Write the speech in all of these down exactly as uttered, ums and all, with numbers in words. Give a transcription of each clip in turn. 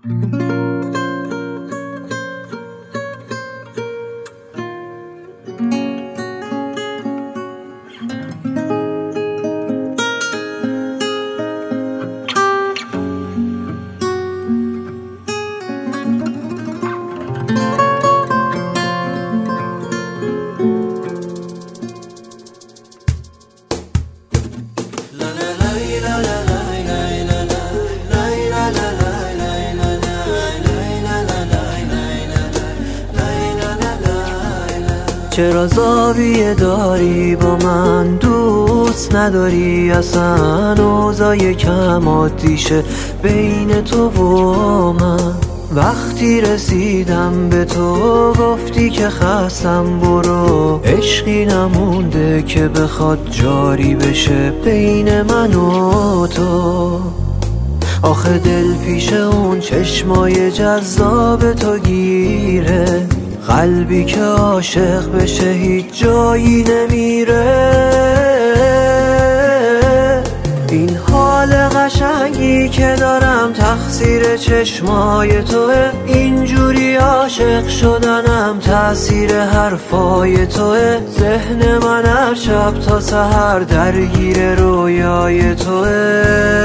چرا زاویه داری با من دوست نداری؟ اصلا اوضاع یکم عادیشه بین تو و من. وقتی رسیدم به تو گفتی که خستم برو، عشقی نمونده که بخواد جاری بشه بین من و تو. آخه دل پیش اون چشمای جذاب تو گیره، قلبی که عاشق بشه هیچ جایی نمیره. این حال قشنگی که دارم تقصیر چشمای توه، اینجوری عاشق شدنم تأثیر حرفای توه. ذهن من هر شب تا سحر درگیر رویای توه.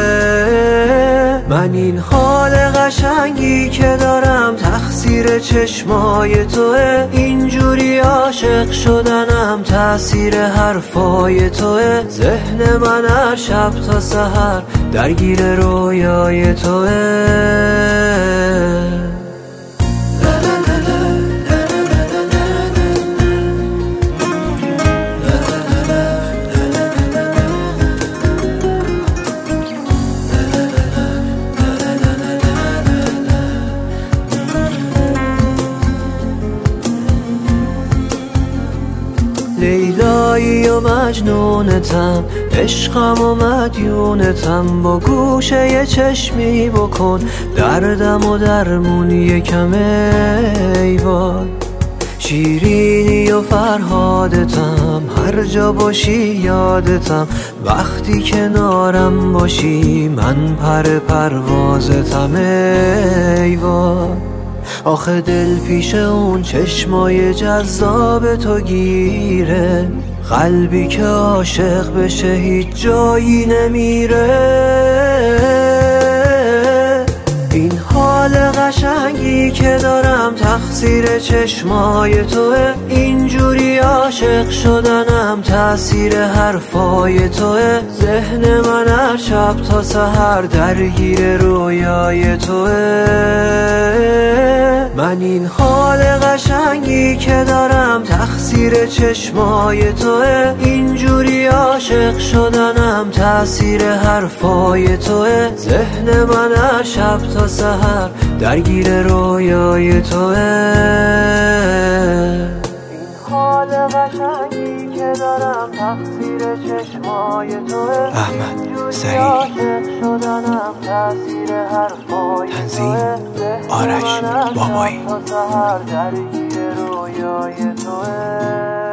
من این حال قشنگی که دارم تقصیر چشمای توه، اینجوری عاشق شدنم تأثیر حرفای توه. ذهن من هر شب تا سحر درگیر رویای توه. لیلایی و مجنونتم، عشقم و مدیونتم. با گوشه یه چشمی بکن دردم و درمون یکم ای وای. شیرینی و فرهادتم، هر جا باشی یادتم. وقتی کنارم باشی من پر پروازتم ای وای. آخه دل پیش اون چشمای جذاب تو گیره، قلبی که عاشق بشه هیچ جایی نمیره. این حال قشنگی که دارم تقصیر چشمای توه، اینجوری عاشق شدنم تأثیر حرفای توه. ذهن من هر شب تا سحر درگیر رویای توه. من این حال قشنگی که دارم تقصیر چشمای توه، اینجوری عاشق شدنم تأثیر حرفای توه. ذهن من هر شب تا سحر درگیر رویای توه. این حال قشنگی که دارم تقصیر چشمای توه، احمد سعید، تنظیم آرش بابایی.